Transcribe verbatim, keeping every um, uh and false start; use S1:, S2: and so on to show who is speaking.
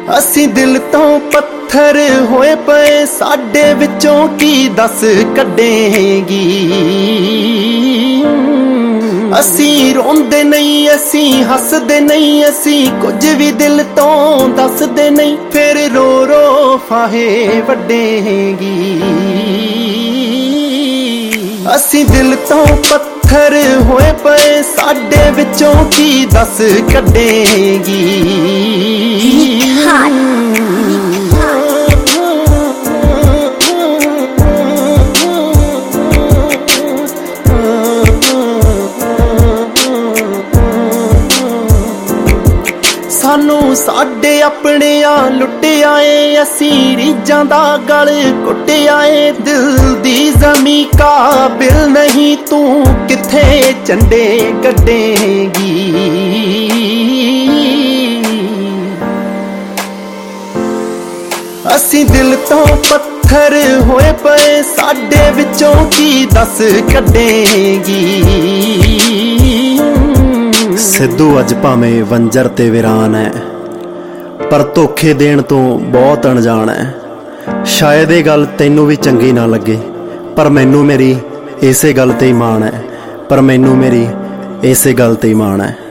S1: ਅਸੀਂ ਦਿਲ ਤੋਂ ਪੱਥਰ ਹੋਏ ਪਏ, ਸਾਡੇ ਵਿੱਚੋਂ ਕੀ ਦੱਸ ਕੱਢੇਗੀ। ਅਸੀਂ ਰੋਂਦੇ ਨਹੀਂ, ਅਸੀਂ ਹੱਸਦੇ ਨਹੀਂ, ਅਸੀਂ ਕੁਝ ਵੀ ਦਿਲ ਤੋਂ ਦੱਸਦੇ ਨਹੀਂ, ਫਿਰ ਰੋ ਰੋ ਫਾਹੇ ਵੱਢੇਗੀ। ਅਸੀਂ ਦਿਲ ਤੋਂ ਪੱਥਰ ਹੋਏ ਪਏ, ਸਾਡੇ ਵਿੱਚੋਂ ਕੀ ਦੱਸ ਕੱਢੇਗੀ। ਸਾਨੂੰ ਸਾਡੇ ਆਪਣਿਆਂ ਲੁੱਟਿਆ ਏ, ਅਸੀਂ ਰੀਝਾਂ ਦਾ ਗਲ ਘੁੱਟਿਆ ਏ। ਦਿਲ ਦੀ ਜ਼ਮੀਂ ਕਾਬਿਲ ਨਹੀਂ, ਤੂੰ ਕਿੱਥੇ ਝੰਡੇ ਕੱਢੇਗੀ। ਅਸੀਂ ਦਿਲ ਤੋਂ ਪੱਥਰ ਹੋਏ ਪਏ, ਸਾਡੇ ਵਿੱਚੋਂ ਕੀ ਦੱਸ ਕੱਢੇਗੀ।
S2: ਸਿੱਧੂ ਅੱਜ ਭਾਵੇਂ ਵੰਜਰ ਤੇ ਵੀਰਾਨ ਹੈ, ਪਰ ਧੋਖੇ ਦੇਣ ਤੋਂ ਬਹੁਤ ਅਣਜਾਣ ਹੈ। ਸ਼ਾਇਦ ਇਹ ਗੱਲ ਤੈਨੂੰ ਵੀ ਚੰਗੀ ਨਾ ਲੱਗੇ, ਪਰ ਮੈਨੂੰ ਮੇਰੀ ਇਸੇ ਗੱਲ ਤੇ ਹੀ ਮਾਣ ਹੈ ਪਰ ਮੈਨੂੰ ਮੇਰੀ ਇਸੇ ਗੱਲ ਤੇ ਹੀ ਮਾਣ ਹੈ।